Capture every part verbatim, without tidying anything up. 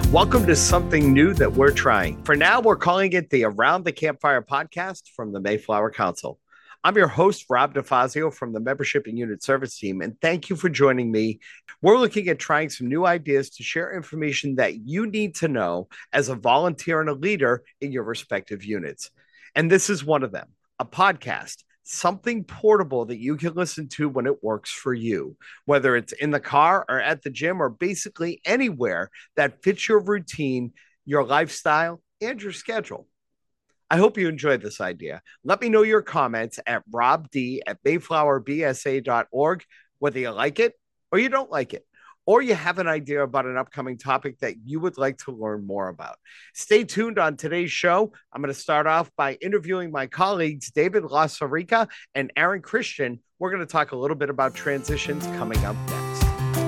Welcome to something new that we're trying. For now, we're calling it the Around the Campfire podcast from the Mayflower Council. I'm your host, Rob DeFazio from the Membership and Unit Service Team, and thank you for joining me. We're looking at trying some new ideas to share information that you need to know as a volunteer and a leader in your respective units. And this is one of them, a podcast. Something portable that you can listen to when it works for you, whether it's in the car or at the gym or basically anywhere that fits your routine, your lifestyle, and your schedule. I hope you enjoyed this idea. Let me know your comments at robd at mayflower b s a dot org, whether you like it or you don't like it, or you have an idea about an upcoming topic that you would like to learn more about. Stay tuned on today's show. I'm going to start off by interviewing my colleagues, David Lasarica and Aaron Christian. We're going to talk a little bit about transitions coming up next.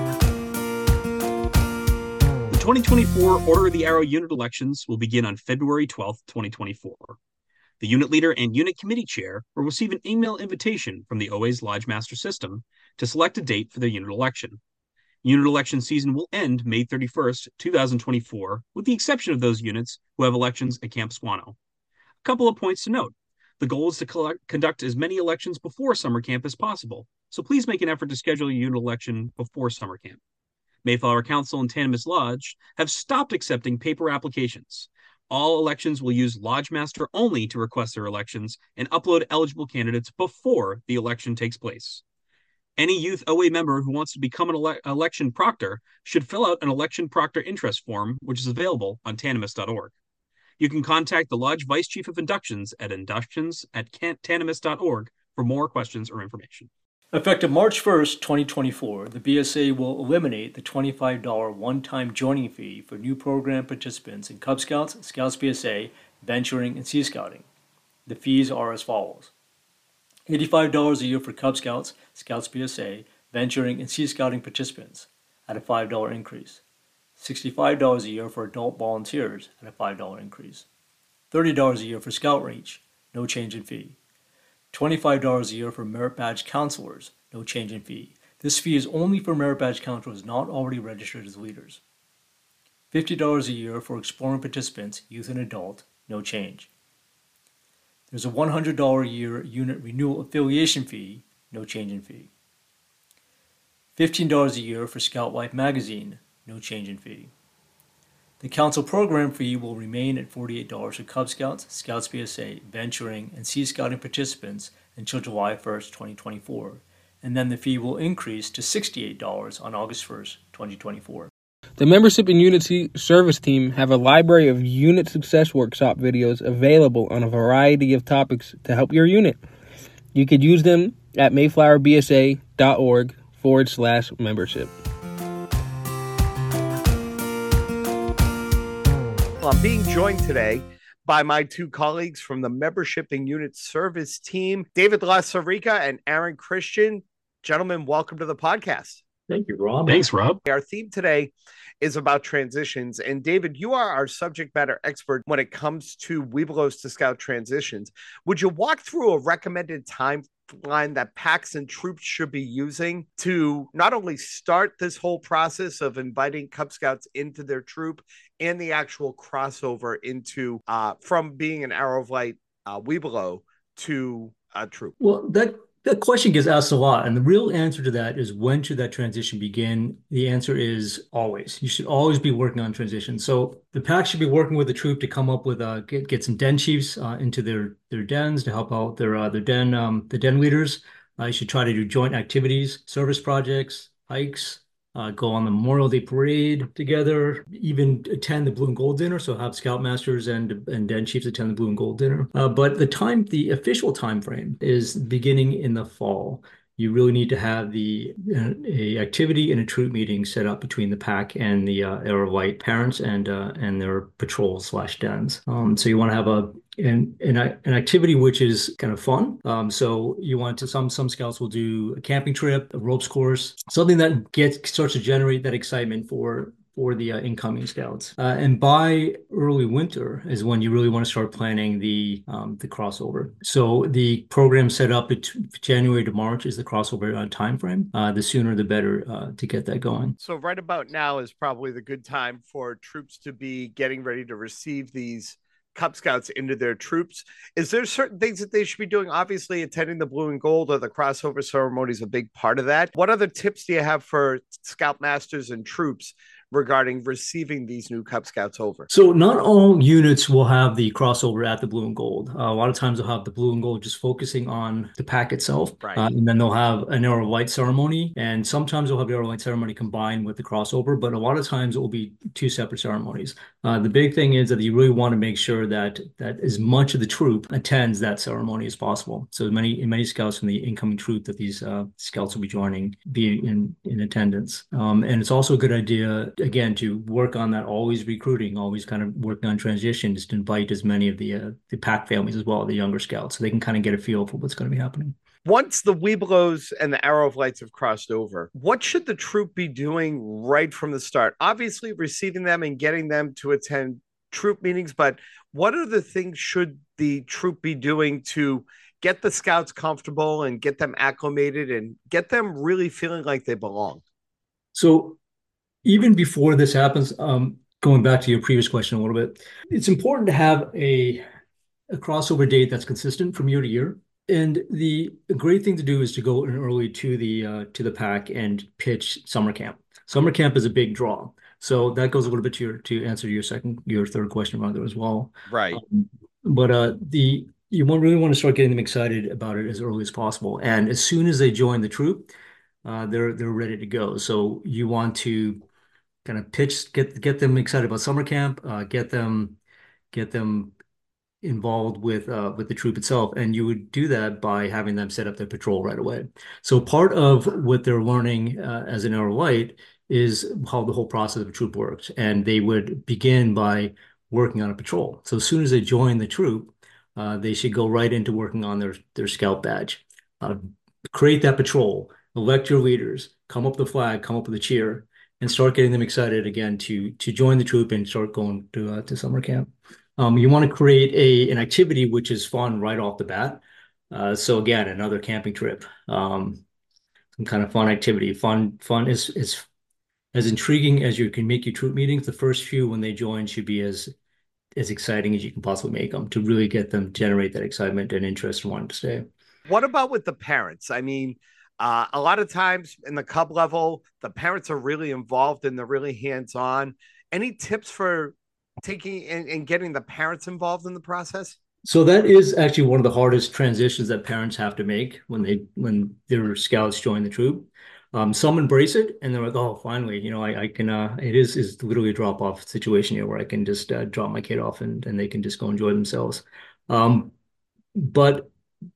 The twenty twenty-four Order of the Arrow unit elections will begin on February twelfth, twenty twenty-four. The unit leader and unit committee chair will receive an email invitation from the O A's Lodge Master System to select a date for their unit election. Unit election season will end May thirty-first, twenty twenty-four, with the exception of those units who have elections at Camp Squano. A couple of points to note. The goal is to collect, conduct as many elections before summer camp as possible, so please make an effort to schedule a unit election before summer camp. Mayflower Council and Tanamis Lodge have stopped accepting paper applications. All elections will use Lodge Master only to request their elections and upload eligible candidates before the election takes place. Any youth O A member who wants to become an ele- election proctor should fill out an election proctor interest form, which is available on tanamis dot org. You can contact the Lodge Vice Chief of Inductions at inductions at tanamis dot org for more questions or information. Effective March first, twenty twenty-four, the B S A will eliminate the twenty-five dollars one-time joining fee for new program participants in Cub Scouts, Scouts B S A, Venturing, and Sea Scouting. The fees are as follows. eighty-five dollars a year for Cub Scouts, Scouts B S A, Venturing, and Sea Scouting participants at a five dollars increase. sixty-five dollars a year for adult volunteers at a five dollars increase. thirty dollars a year for Scout Reach, no change in fee. twenty-five dollars a year for Merit Badge counselors, no change in fee. This fee is only for Merit Badge counselors not already registered as leaders. fifty dollars a year for Exploring participants, youth and adult, no change. There's a one hundred dollars a year unit renewal affiliation fee, no change in fee. fifteen dollars a year for Scout Life magazine, no change in fee. The council program fee will remain at forty-eight dollars for Cub Scouts, Scouts B S A, Venturing, and Sea Scouting participants until July first, twenty twenty-four, and then the fee will increase to sixty-eight dollars on August first, twenty twenty-four. The Membership and Unity Service Team have a library of unit success workshop videos available on a variety of topics to help your unit. You could use them at mayflowerbsa.org forward slash membership. Well, I'm being joined today by my two colleagues from the Membership and Unit Service Team, David Lasarica and Aaron Christian. Gentlemen, welcome to the podcast. Thank you, Rob. Thanks, Rob. Our theme today is about transitions. And David, you are our subject matter expert when it comes to Webelos to Scout transitions. Would you walk through a recommended timeline that packs and troops should be using to not only start this whole process of inviting Cub Scouts into their troop and the actual crossover into uh, from being an Arrow of Light uh, Webelo to a troop? Well, that That question gets asked a lot, and the real answer to that is when should that transition begin? The answer is always. You should always be working on transition. So the pack should be working with the troop to come up with uh, get get some den chiefs uh, into their their dens to help out their uh, their den um, the den leaders. Uh, you should try to do joint activities, service projects, hikes. Uh, go on the Memorial Day parade together, even attend the Blue and Gold dinner. So have Scoutmasters and and Den Chiefs attend the Blue and Gold dinner. Uh, but the time, the official time frame is beginning in the fall. You really need to have the uh, a activity and a troop meeting set up between the pack and the uh, Arrow of Light parents and uh, and their patrols slash dens. Um, so you want to have a an, an an activity which is kind of fun. Um, so you want to some some scouts will do a camping trip, a ropes course, something that gets starts to generate that excitement for for the uh, incoming scouts. Uh, and by early winter is when you really want to start planning the um, the crossover. So the program set up at January to March is the crossover uh, time frame. Uh, the sooner the better uh, to get that going. So right about now is probably the good time for troops to be getting ready to receive these Cub Scouts into their troops. Is there certain things that they should be doing? Obviously, attending the blue and gold or the crossover ceremony is a big part of that. What other tips do you have for Scoutmasters and troops regarding receiving these new Cub Scouts over? So not all units will have the crossover at the blue and gold. Uh, a lot of times they'll have the blue and gold just focusing on the pack itself. Right. Uh, and then they'll have an arrow of light ceremony. And sometimes they'll have the arrow of light ceremony combined with the crossover, but a lot of times it will be two separate ceremonies. Uh, the big thing is that you really want to make sure that that as much of the troop attends that ceremony as possible. So many many scouts from the incoming troop that these uh, scouts will be joining be in, in attendance. Um, and it's also a good idea, again, to work on that always recruiting, always kind of working on transitions to invite as many of the uh, the pack families as well, the younger scouts, so they can kind of get a feel for what's going to be happening. Once the Webelos and the Arrow of Lights have crossed over, what should the troop be doing right from the start? Obviously, receiving them and getting them to attend troop meetings, but what are the things should the troop be doing to get the scouts comfortable and get them acclimated and get them really feeling like they belong? So even before this happens, um, going back to your previous question a little bit, it's important to have a, a crossover date that's consistent from year to year. And the great thing to do is to go in early to the uh, to the pack and pitch summer camp. Summer camp is a big draw, so that goes a little bit to your to answer your second your third question about there as well. Right. Um, but uh, the you want really want to start getting them excited about it as early as possible, and as soon as they join the troop, uh, they're they're ready to go. So you want to kind of pitch get get them excited about summer camp, uh, get them get them involved with uh, with the troop itself, and you would do that by having them set up their patrol right away. So part of what they're learning uh, as an Arrow Light is how the whole process of a troop works, and they would begin by working on a patrol. So as soon as they join the troop, uh, they should go right into working on their their scout badge, uh, create that patrol, elect your leaders, come up with the flag, come up with a cheer, and start getting them excited again to to join the troop and start going to uh, to summer camp. Um, you want to create a an activity which is fun right off the bat. Uh, so again, another camping trip, um, some kind of fun activity. Fun, fun is is as intriguing as you can make your troop meetings. The first few when they join should be as as exciting as you can possibly make them to really get them generate that excitement and interest and wanting to stay. What about with the parents? I mean, uh, a lot of times in the Cub level, the parents are really involved and they're really hands-on. Any tips for taking and, and getting the parents involved in the process? So that is actually one of the hardest transitions that parents have to make when they when their scouts join the troop. Um, some embrace it and they're like, "Oh, finally, you know, I, I can." Uh, it is is literally a drop off situation here where I can just uh, drop my kid off and and they can just go enjoy themselves. Um, but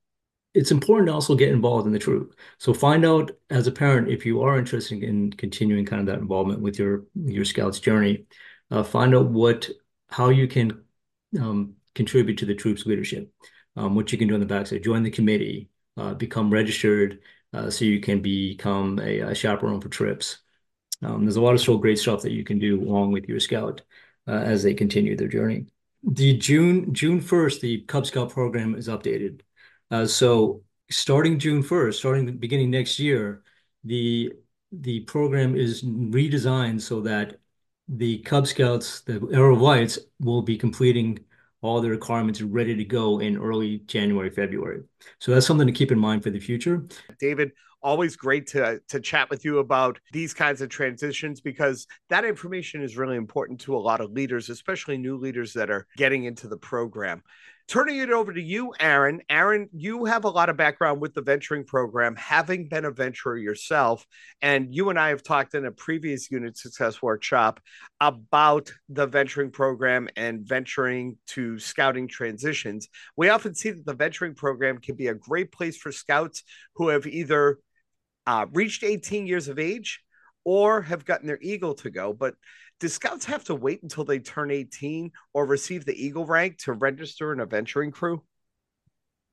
it's important to also get involved in the troop. So find out as a parent if you are interested in continuing kind of that involvement with your your scouts journey. Uh, find out what how you can um, contribute to the troop's leadership, um, what you can do on the backside. Join the committee, uh, become registered, uh, so you can become a, a chaperone for trips. Um, there's a lot of so great stuff that you can do along with your scout uh, as they continue their journey. The June June first, the Cub Scout program is updated. Uh, so starting June first, starting beginning next year, the the program is redesigned so that the Cub Scouts, the Arrow of Lights, will be completing all the requirements ready to go in early January, February. So that's something to keep in mind for the future. David, always great to, to chat with you about these kinds of transitions because that information is really important to a lot of leaders, especially new leaders that are getting into the program. Turning it over to you, Aaron. Aaron, you have a lot of background with the venturing program, having been a venturer yourself. And you and I have talked in a previous Unit Success workshop about the venturing program and venturing to scouting transitions. We often see that the venturing program can be a great place for scouts who have either uh, reached eighteen years of age or have gotten their Eagle to go. But do scouts have to wait until they turn eighteen or receive the Eagle rank to register in a venturing crew?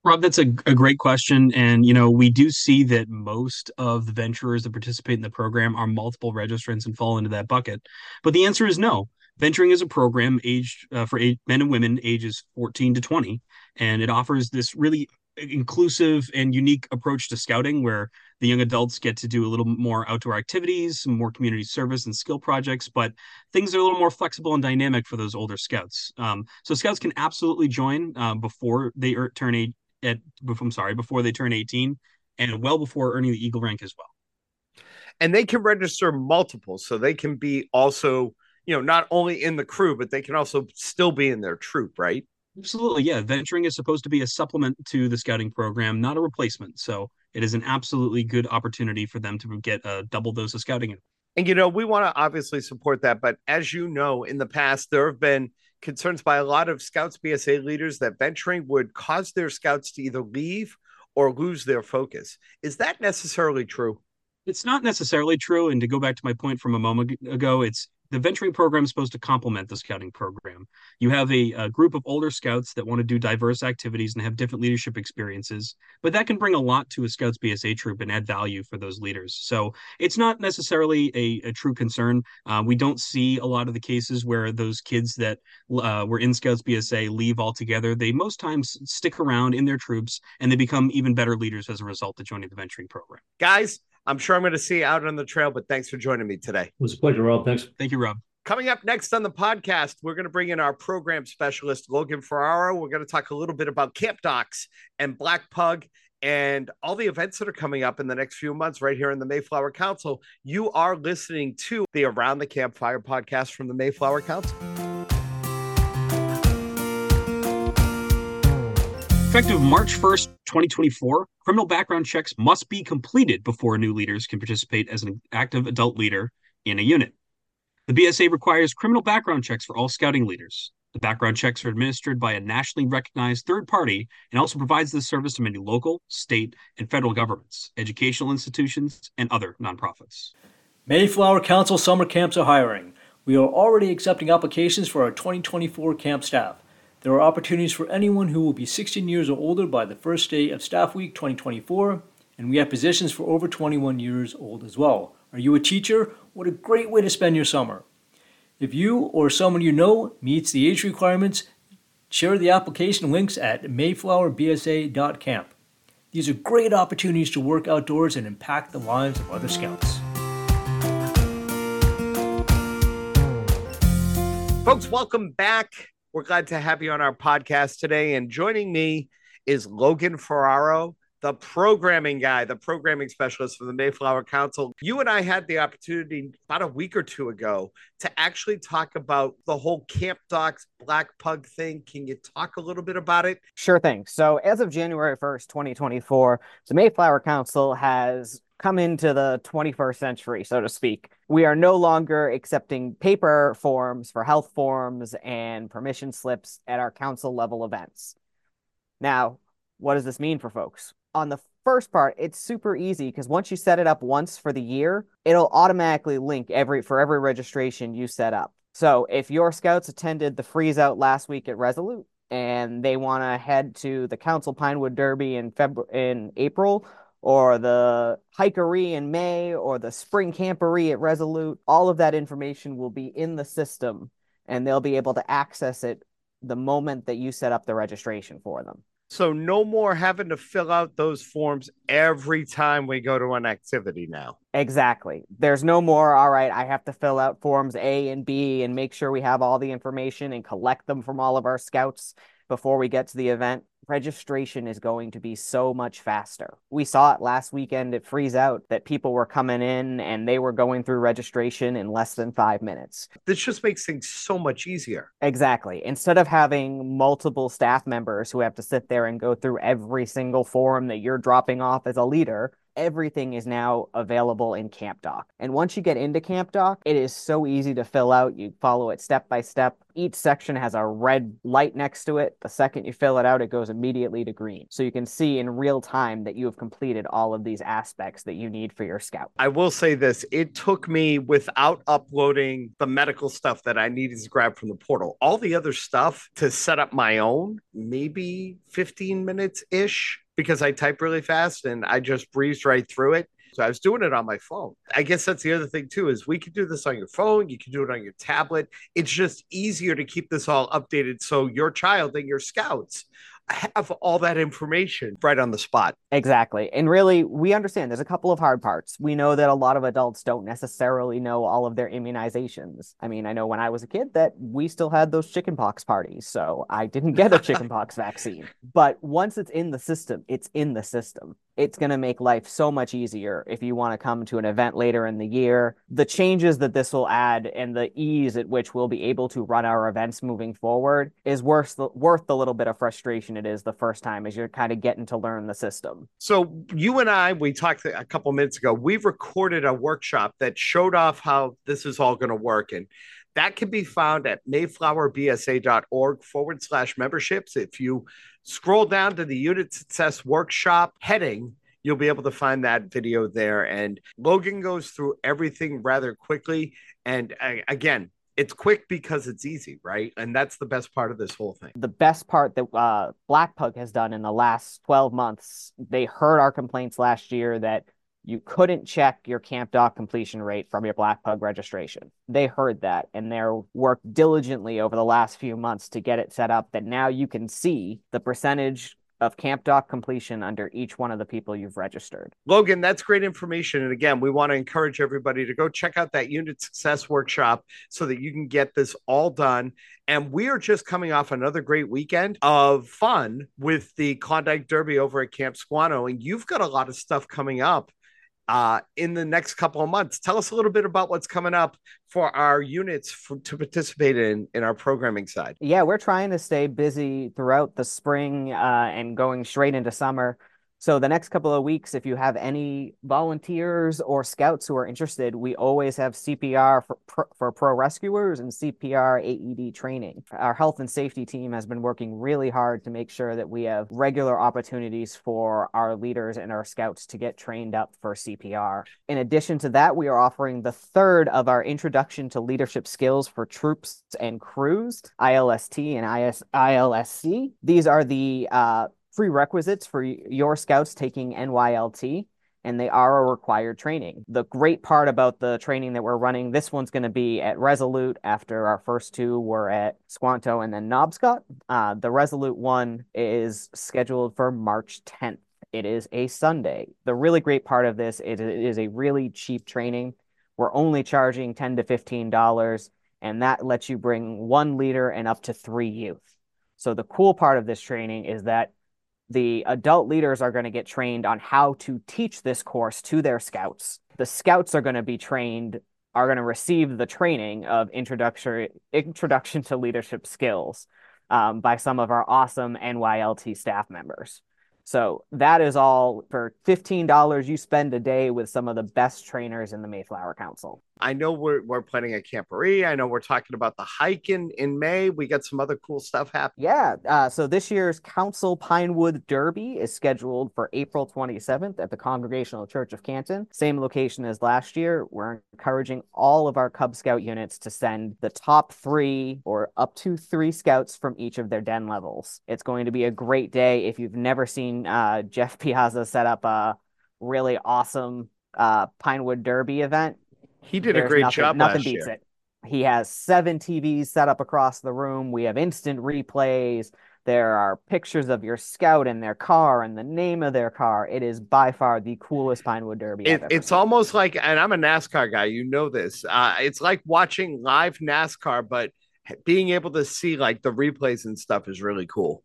Rob, that's a, a great question. And, you know, we do see that most of the venturers that participate in the program are multiple registrants and fall into that bucket. But the answer is no. Venturing is a program aged uh, for age, men and women ages fourteen to twenty, and it offers this really inclusive and unique approach to scouting where the young adults get to do a little more outdoor activities, some more community service and skill projects, but things are a little more flexible and dynamic for those older scouts. Um, so scouts can absolutely join uh, before they er- turn age at I'm sorry, before they turn eighteen and well before earning the Eagle rank as well. And they can register multiple, so they can be also, you know, not only in the crew, but they can also still be in their troop, right? Absolutely, yeah. Venturing is supposed to be a supplement to the scouting program, not a replacement. So it is an absolutely good opportunity for them to get a double dose of scouting. And, you know, we want to obviously support that. But as you know, in the past, there have been concerns by a lot of Scouts B S A leaders that venturing would cause their scouts to either leave or lose their focus. Is that necessarily true? It's not necessarily true. And to go back to my point from a moment ago, it's the venturing program is supposed to complement the scouting program. You have a, a group of older scouts that want to do diverse activities and have different leadership experiences, but that can bring a lot to a Scouts B S A troop and add value for those leaders. So it's not necessarily a, a true concern. Uh, we don't see a lot of the cases where those kids that uh, were in Scouts B S A leave altogether. They most times stick around in their troops and they become even better leaders as a result of joining the venturing program. Guys, I'm sure I'm going to see you out on the trail, but thanks for joining me today. It was a pleasure, Rob. Thanks. Thank you, Rob. Coming up next on the podcast, we're going to bring in our program specialist, Logan Ferraro. We're going to talk a little bit about Camp Docs and Black Pug and all the events that are coming up in the next few months right here in the Mayflower Council. You are listening to the Around the Campfire podcast from the Mayflower Council. Effective March first, twenty twenty-four, criminal background checks must be completed before new leaders can participate as an active adult leader in a unit. The B S A requires criminal background checks for all scouting leaders. The background checks are administered by a nationally recognized third party and also provides this service to many local, state, and federal governments, educational institutions, and other nonprofits. Mayflower Council summer camps are hiring. We are already accepting applications for our twenty twenty-four camp staff. There are opportunities for anyone who will be sixteen years or older by the first day of Staff Week twenty twenty-four, and we have positions for over twenty-one years old as well. Are you a teacher? What a great way to spend your summer. If you or someone you know meets the age requirements, share the application links at mayflower b s a dot camp. These are great opportunities to work outdoors and impact the lives of other scouts. Folks, welcome back. We're glad to have you on our podcast today. And joining me is Logan Ferraro, the programming guy, the programming specialist for the Mayflower Council. You and I had the opportunity about a week or two ago to actually talk about the whole Camp Docs Black Pug thing. Can you talk a little bit about it? Sure thing. So as of January first, twenty twenty-four, the Mayflower Council has come into the twenty-first century, so to speak. We are no longer accepting paper forms for health forms and permission slips at our council level events. Now, what does this mean for folks? On the first part, it's super easy because once you set it up once for the year, it'll automatically link every for every registration you set up. So if your scouts attended the freeze out last week at Resolute and they want to head to the Council Pinewood Derby in February, in April, or the hikery in May, or the spring campery at Resolute, all of that information will be in the system and they'll be able to access it the moment that you set up the registration for them. So no more having to fill out those forms every time we go to an activity now. Exactly. There's no more, all right, I have to fill out forms A and B and make sure we have all the information and collect them from all of our scouts before we get to the event. Registration is going to be so much faster. We saw it last weekend at Freeze Out that people were coming in and they were going through registration in less than five minutes. This just makes things so much easier. Exactly. Instead of having multiple staff members who have to sit there and go through every single form that you're dropping off as a leader, everything is now available in Camp Doc. And once you get into Camp Doc, it is so easy to fill out. You follow it step by step. Each section has a red light next to it. The second you fill it out, it goes immediately to green. So you can see in real time that you have completed all of these aspects that you need for your scout. I will say this, it took me, without uploading the medical stuff that I needed to grab from the portal, all the other stuff to set up my own, maybe fifteen minutes ish, because I type really fast and I just breezed right through it. So I was doing it on my phone. I guess that's the other thing too, is we can do this on your phone. You can do it on your tablet. It's just easier to keep this all updated. So your child and your scouts have all that information right on the spot. Exactly. And really, we understand there's a couple of hard parts. We know that a lot of adults don't necessarily know all of their immunizations. I mean, I know when I was a kid that we still had those chickenpox parties, so I didn't get a chickenpox vaccine. But once it's in the system, it's in the system. It's going to make life so much easier if you want to come to an event later in the year. The changes that this will add and the ease at which we'll be able to run our events moving forward is worth the, worth the little bit of frustration it is the first time as you're kind of getting to learn the system. So you and I, we talked a couple minutes ago, we recorded a workshop that showed off how this is all going to work. And that can be found at mayflowerbsa.org forward slash memberships. If you scroll down to the Unit Success Workshop heading, you'll be able to find that video there. And Logan goes through everything rather quickly. And uh, again, it's quick because it's easy, right? And that's the best part of this whole thing. The best part that uh, Black Pug has done in the last twelve months, they heard our complaints last year that you couldn't check your Camp Doc completion rate from your Black Pug registration. They heard that, and they're worked diligently over the last few months to get it set up that now you can see the percentage of Camp Doc completion under each one of the people you've registered. Logan, that's great information. And again, we want to encourage everybody to go check out that Unit Success Workshop so that you can get this all done. And we are just coming off another great weekend of fun with the Klondike Derby over at Camp Squanto. And you've got a lot of stuff coming up uh, in the next couple of months. Tell us a little bit about what's coming up for our units for, to participate in, in our programming side. Yeah, we're trying to stay busy throughout the spring uh, and going straight into summer. So the next couple of weeks, if you have any volunteers or scouts who are interested, we always have C P R for pro, for pro rescuers and C P R A E D training. Our health and safety team has been working really hard to make sure that we have regular opportunities for our leaders and our scouts to get trained up for C P R. In addition to that, we are offering the third of our Introduction to Leadership Skills for Troops and Crews, I L S T and I L S C. These are the uh, prerequisites for your scouts taking N Y L T, and they are a required training. The great part about the training that we're running, this one's going to be at Resolute after our first two were at Squanto and then Knobscot. Uh, the Resolute one is scheduled for March tenth. It is a Sunday. The really great part of this is it is a really cheap training. We're only charging ten to fifteen dollars, and that lets you bring one leader and up to three youth. So the cool part of this training is that the adult leaders are going to get trained on how to teach this course to their scouts. The scouts are going to be trained, are going to receive the training of introduction, introduction to leadership skills um, by some of our awesome N Y L T staff members. So that is all for fifteen dollars you spend a day with some of the best trainers in the Mayflower Council. I know we're we're planning a camporee. I know we're talking about the hike in, in May. We got some other cool stuff happening. Yeah. Uh, so this year's Council Pinewood Derby is scheduled for April twenty-seventh at the Congregational Church of Canton. Same location as last year. We're encouraging all of our Cub Scout units to send the top three or up to three scouts from each of their den levels. It's going to be a great day. If you've never seen uh, Jeff Piazza set up a really awesome uh, Pinewood Derby event, he did a great nothing, job nothing last beats year. It. He has seven T Vs set up across the room. We have instant replays. There are pictures of your scout and their car and the name of their car. It is by far the coolest Pinewood Derby It, I've ever it's seen. almost like, and I'm a NASCAR guy, you know this. Uh, it's like watching live NASCAR, but being able to see like the replays and stuff is really cool.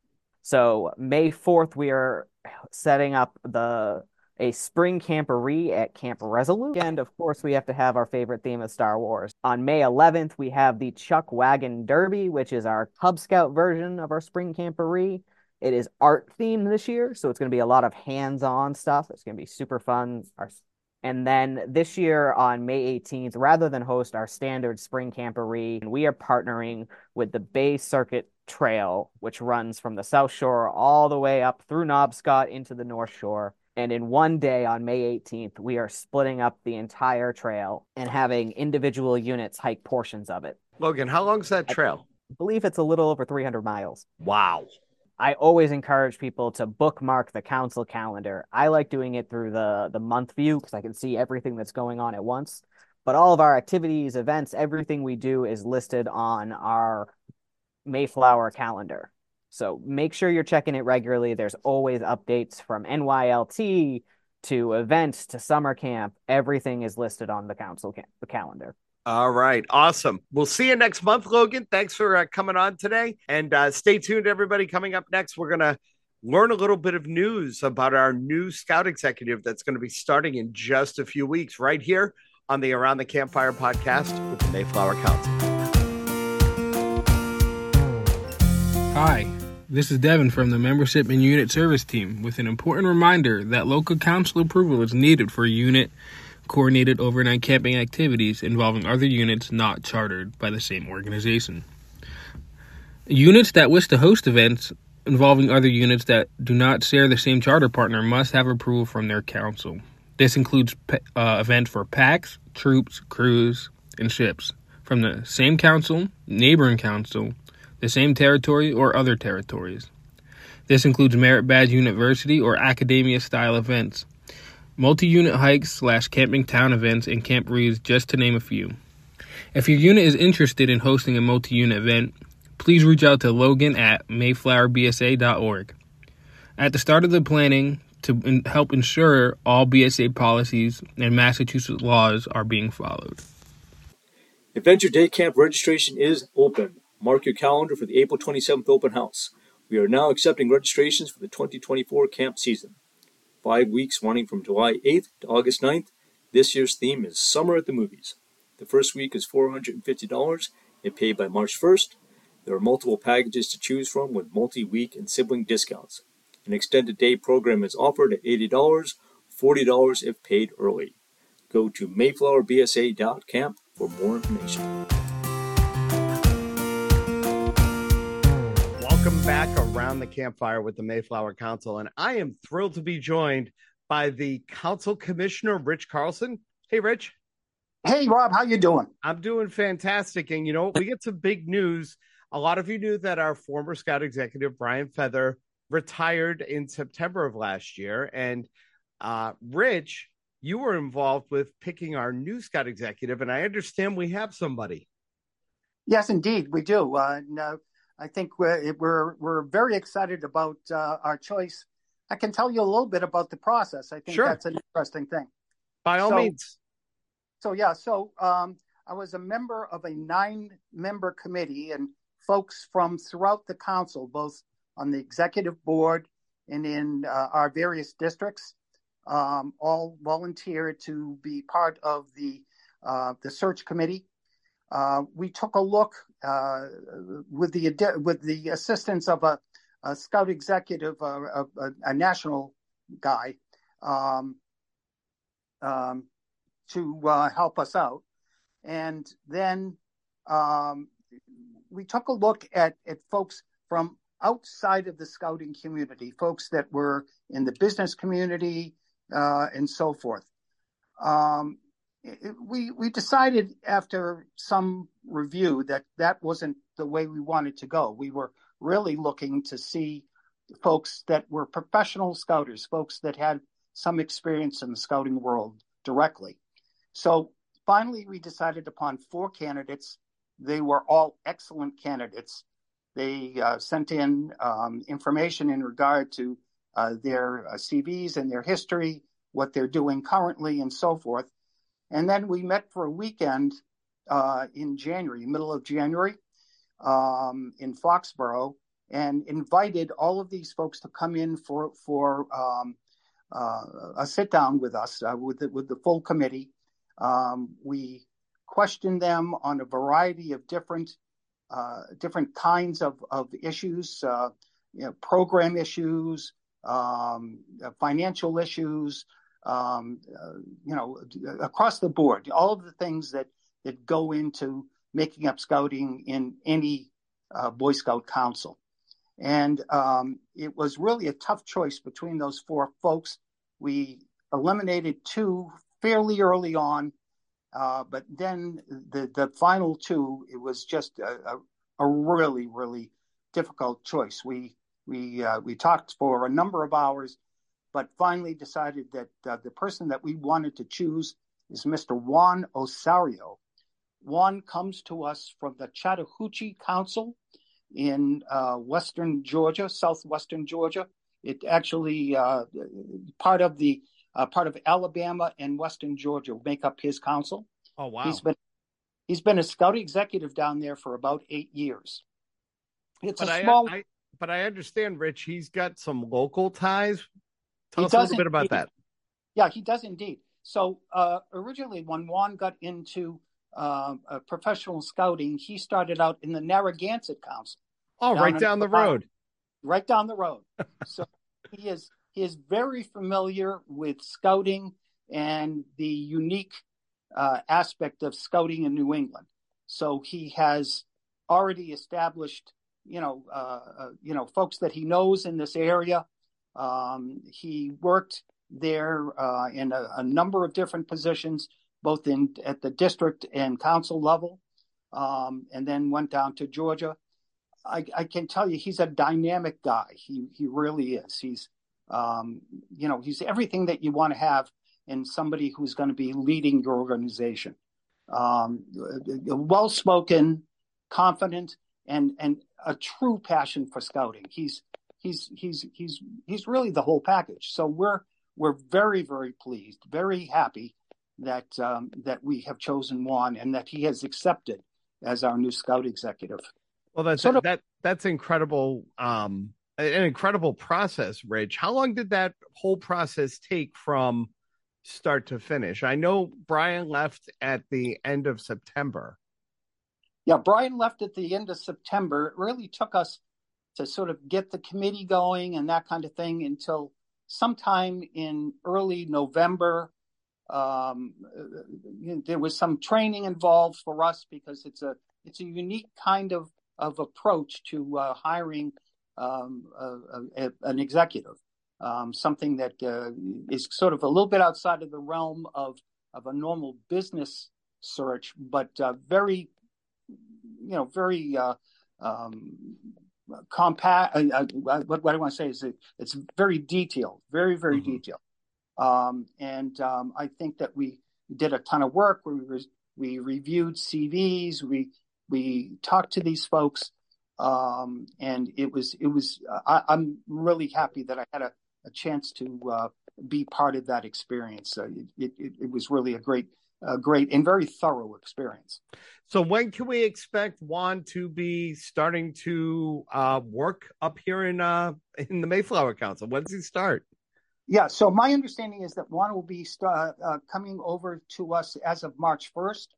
So May fourth, we are setting up the a spring camporee at Camp Resolute. And of course, we have to have our favorite theme of Star Wars. On May eleventh, we have the Chuck Wagon Derby, which is our Cub Scout version of our spring camporee. It is art themed this year, so it's going to be a lot of hands-on stuff. It's going to be super fun. Our And then this year on May eighteenth, rather than host our standard spring camporee, we are partnering with the Bay Circuit Trail, which runs from the South Shore all the way up through Knobscot into the North Shore. And in one day on May eighteenth, we are splitting up the entire trail and having individual units hike portions of it. Logan, how long is that trail? I believe it's a little over three hundred miles. Wow. I always encourage people to bookmark the council calendar. I like doing it through the, the month view because I can see everything that's going on at once. But all of our activities, events, everything we do is listed on our Mayflower calendar. So make sure you're checking it regularly. There's always updates from N Y L T to events to summer camp. Everything is listed on the council ca- the calendar. All right. Awesome. We'll see you next month, Logan. Thanks for uh, coming on today. And uh, stay tuned, everybody. Coming up next, we're going to learn a little bit of news about our new Scout executive that's going to be starting in just a few weeks right here on the Around the Campfire podcast with the Mayflower Council. Hi, this is Devin from the Membership and Unit Service Team with an important reminder that local council approval is needed for unit coordinated overnight camping activities involving other units not chartered by the same organization. Units that wish to host events involving other units that do not share the same charter partner must have approval from their council. This includes uh, events for packs, troops, crews, and ships from the same council, neighboring council, the same territory, or other territories. This includes merit badge university or academia-style events, multi-unit hikes slash camping town events, and camporees, just to name a few. If your unit is interested in hosting a multi-unit event, please reach out to Logan at mayflower b s a dot org. At the start of the planning, to in- help ensure all B S A policies and Massachusetts laws are being followed. Adventure Day Camp registration is open. Mark your calendar for the April twenty-seventh open house. We are now accepting registrations for the twenty twenty-four camp season. Five weeks running from July eighth to August ninth. This year's theme is Summer at the Movies. The first week is four hundred fifty dollars and paid by March first. There are multiple packages to choose from with multi-week and sibling discounts. An extended day program is offered at eighty dollars, forty dollars if paid early. Go to mayflower b s a dot camp for more information. Welcome back Around the Campfire with the Mayflower Council, and I am thrilled to be joined by the Council Commissioner, Rich Carlson. Hey, Rich. Hey, Rob, how you doing? I'm doing fantastic, and you know, we get some big news. A lot of you knew that our former Scout executive, Brian Feather, retired in September of last year, and uh, Rich, you were involved with picking our new Scout executive, and I understand we have somebody. Yes, indeed, we do. Uh, no, I think we're, we're we're very excited about uh, our choice. I can tell you a little bit about the process. I think Sure. That's an interesting thing. By all So- means. So, yeah, so um, I was a member of a nine-member committee, and folks from throughout the council, both on the executive board and in uh, our various districts, um, all volunteered to be part of the uh, the search committee. Uh, we took a look uh, with the with the assistance of a, a Scout executive, uh, a, a national guy, um, um, to uh, help us out, and then um, we took a look at at folks from outside of the Scouting community, folks that were in the business community uh, and so forth. Um, we we decided after some review that that wasn't the way we wanted to go. We were really looking to see folks that were professional scouters, folks that had some experience in the scouting world directly. So finally, we decided upon four candidates. They were all excellent candidates. They uh, sent in um, information in regard to uh, their uh, C Vs and their history, what they're doing currently, and so forth. And then we met for a weekend uh, in January, middle of January, um, in Foxborough, and invited all of these folks to come in for for um, uh, a sit down with us uh, with the, with the full committee. Um, we questioned them on a variety of different uh, different kinds of of issues, uh, you know, program issues, um, financial issues. um, uh, you know, across the board, all of the things that, that go into making up scouting in any uh, Boy Scout council. And um, it was really a tough choice between those four folks. We eliminated two fairly early on, uh, but then the, the final two, it was just a, a, a really, really difficult choice. We we uh, we talked for a number of hours, but finally decided that uh, the person that we wanted to choose is Mister Juan Osorio. Juan comes to us from the Chattahoochee Council in uh, western Georgia, southwestern Georgia. It actually uh, part of the uh, part of Alabama and western Georgia make up his council. Oh wow! He's been he's been a scout executive down there for about eight years. It's but a I, small. I, but I understand, Rich. He's got some local ties. Tell he us a little does bit about indeed. that. Yeah, he does indeed. So uh, originally, when Juan got into uh, uh, professional scouting, he started out in the Narragansett Council. Oh, down right in down the Ohio. road. Right down the road. So he is he is very familiar with scouting and the unique uh, aspect of scouting in New England. So he has already established, you know, uh, uh, you know, folks that he knows in this area. Um, he worked there uh, in a, a number of different positions, both in at the district and council level, um, and then went down to Georgia. I, I can tell you, he's a dynamic guy. He he really is. He's, um, you know, he's everything that you want to have in somebody who's going to be leading your organization. Um, well-spoken, confident, and and a true passion for scouting. He's he's he's he's he's really the whole package. So we're we're very very pleased, very happy that um, that we have chosen Juan and that he has accepted as our new scout executive. Well, that's Sort of- that that's incredible. Um, an incredible process, Rich. How long did that whole process take from start to finish? I know Brian left at the end of September. Yeah, Brian left at the end of September. It really took us to sort of get the committee going and that kind of thing until sometime in early November. Um, there was some training involved for us because it's a it's a unique kind of of approach to uh, hiring um, a, a, an executive, um, something that uh, is sort of a little bit outside of the realm of, of a normal business search, but uh, very, you know, very uh, um, compact. Uh, what, what I want to say is that it's very detailed, very, very mm-hmm. detailed. Um, and um, I think that we did a ton of work. We, re- we reviewed C Vs, we We talked to these folks, um, and it was it was. Uh, I, I'm really happy that I had a, a chance to uh, be part of that experience. Uh, it, it, it was really a great, uh, great and very thorough experience. So when can we expect Juan to be starting to uh, work up here in uh, in the Mayflower Council? When does he start? Yeah. So my understanding is that Juan will be uh, uh, coming over to us as of March first.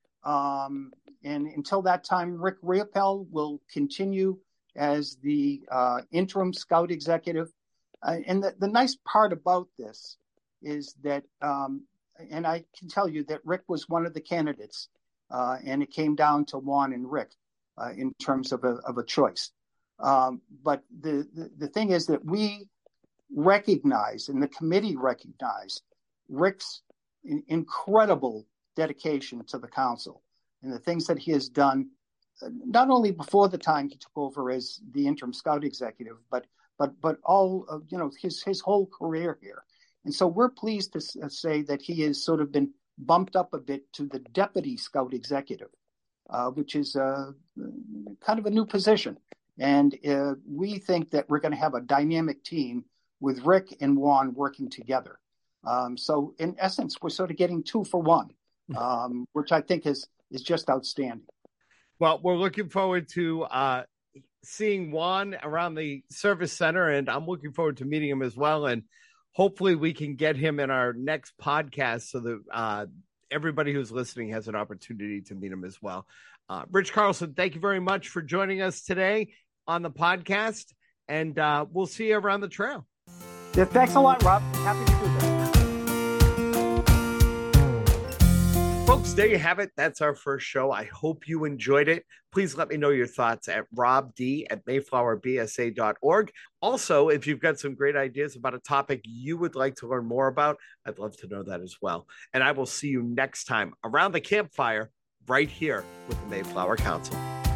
Um, and until that time, Rick Riopel will continue as the uh, interim scout executive. Uh, and the, the nice part about this is that, um, and I can tell you that Rick was one of the candidates, uh, and it came down to Juan and Rick uh, in terms of a, of a choice. Um, but the, the, the thing is that we recognize, and the committee recognized, Rick's in, incredible dedication to the council and the things that he has done, not only before the time he took over as the interim scout executive, but but but all of, you know, his his whole career here. And so we're pleased to say that he has sort of been bumped up a bit to the deputy scout executive, uh, which is uh, kind of a new position. And uh, we think that we're going to have a dynamic team with Rick and Juan working together. Um, so in essence, we're sort of getting two for one. Um, which I think is is just outstanding. Well, we're looking forward to uh, seeing Juan around the service center, and I'm looking forward to meeting him as well. And hopefully we can get him in our next podcast so that uh, everybody who's listening has an opportunity to meet him as well. Uh, Rich Carlson, thank you very much for joining us today on the podcast, and uh, we'll see you around the trail. Yeah, thanks a lot, Rob. Happy to do that. folks, there you have it. That's our first show. I hope you enjoyed it. Please let me know your thoughts at rob d at mayflower b s a dot org. Also, if you've got some great ideas about a topic you would like to learn more about, I'd love to know that as well. And I will see you next time around the campfire right here with the Mayflower Council.